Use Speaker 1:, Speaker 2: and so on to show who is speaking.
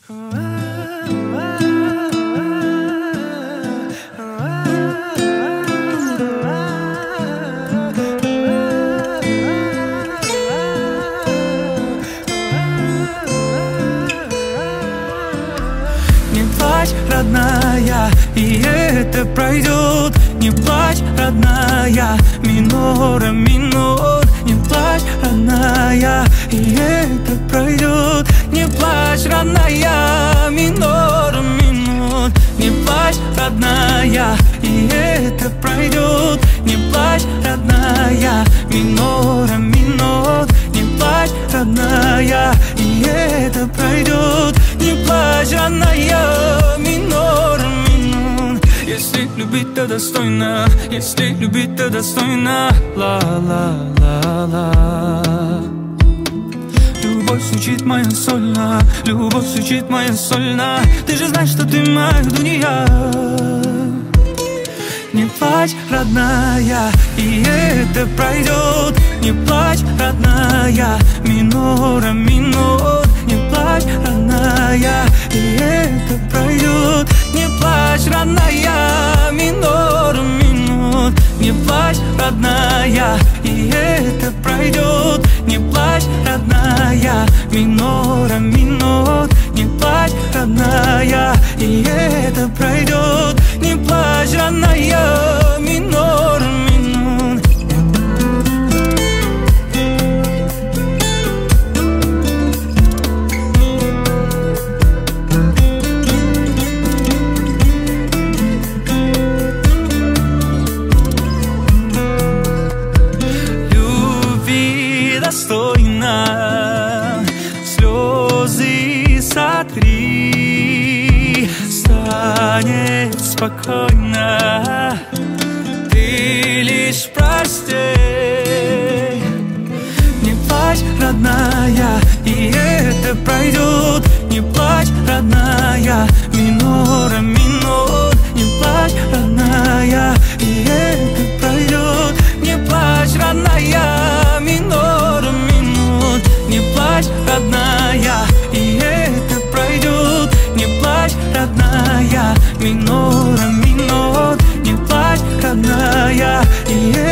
Speaker 1: Родная, и это пройдет. Не плачь, родная, минора, минор. Не плачь, родная, и это пройдет. Не плачь, родная, минора, минор. Не плачь, родная, и это пройдет. Не плачь, родная, минора, минор. Не плачь, родная, и это пройдет. Не плачь, родная, минор, минор. Если любить, то достойно. Если любить, то достойно. Ла-ла-ла-ла. Любовь звучит моя сольно. Любовь звучит моя сольно. Ты же знаешь, что ты моя дуния. Не плачь, родная, и это пройдет. Не плачь, родная, минора, минор. Не плачь, родная, и это пройдет. Не плачь, родная, минор, минор. Не плачь, родная, и это пройдет. Не плачь, родная, минора, минор. Не плачь, родная, и это пройдет. Не плачь, родная, минор, минор. Любви достойно, слезы сотри, станет спокойно. Ты лишь прости. Не плачь, родная, и это пройдет. Не плачь, родная, минора, минор. Не плачь, родная, и это пройдет. Не плачь, родная, минора, минор. Не плачь, родная, и это пройдет. Не плачь, родная, минора, минор. Не плачь, родная, и